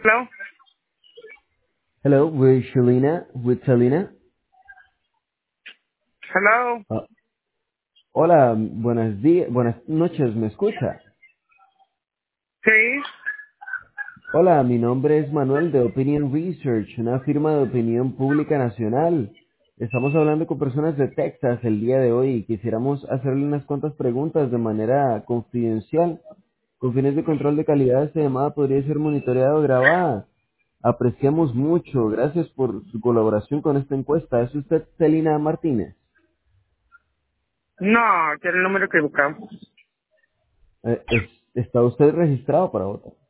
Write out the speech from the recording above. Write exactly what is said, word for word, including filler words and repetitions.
Hello. Hello, with Shalina, with Selena. Hello. Ah, hola, buenos días, buenas noches, ¿me escucha? Sí. Hola, mi nombre es Manuel de Opinion Research, una firma de opinión pública nacional. Estamos hablando con personas de Texas el día de hoy y quisiéramos hacerle unas cuantas preguntas de manera confidencial. Con fines de control de calidad, esta llamada podría ser monitoreada o grabada. Apreciamos mucho. Gracias por su colaboración con esta encuesta. ¿Es usted Celina Martínez? No, tiene el número equivocado. Eh, es- ¿Está usted registrado para votar?